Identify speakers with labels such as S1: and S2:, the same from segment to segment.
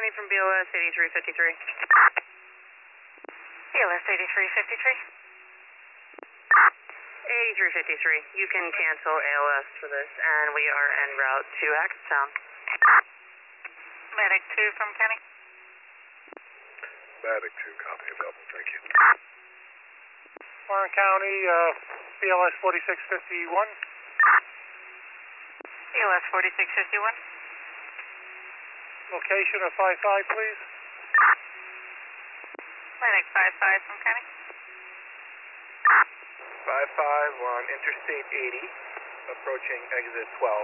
S1: Connie from BLS 8353.
S2: BLS 8353.
S1: 8353. You can cancel ALS for this, and we are en route to Hackettstown.
S2: Medic 2 from Kenny.
S3: Medic 2, copy available, thank you.
S4: Warren County, BLS 4651.
S2: BLS 4651.
S4: Location of 55, please.
S2: Medic 55 from Kenny.
S3: 55 on Interstate 80, approaching exit 12.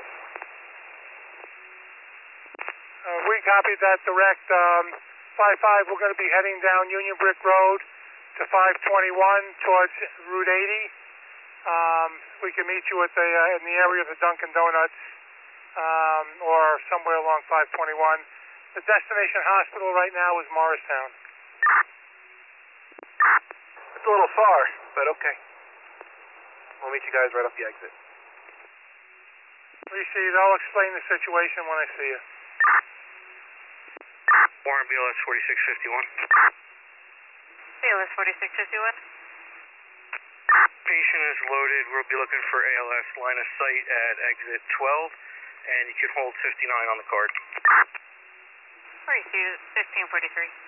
S4: We copied that direct. 55, we're going to be heading down Union Brick Road to 521 towards Route 80. We can meet you at in the area of the Dunkin' Donuts or somewhere along 521. The destination hospital right now is Morristown.
S3: It's a little far, but okay. We'll meet you guys right off the exit.
S4: Receive. I'll explain the situation when I see you.
S3: Warren, BLS 4651.
S2: BLS 4651.
S3: Patient is loaded. We'll be looking for ALS line of sight at exit 12, and you can hold 59 on the card.
S2: Receive 1543.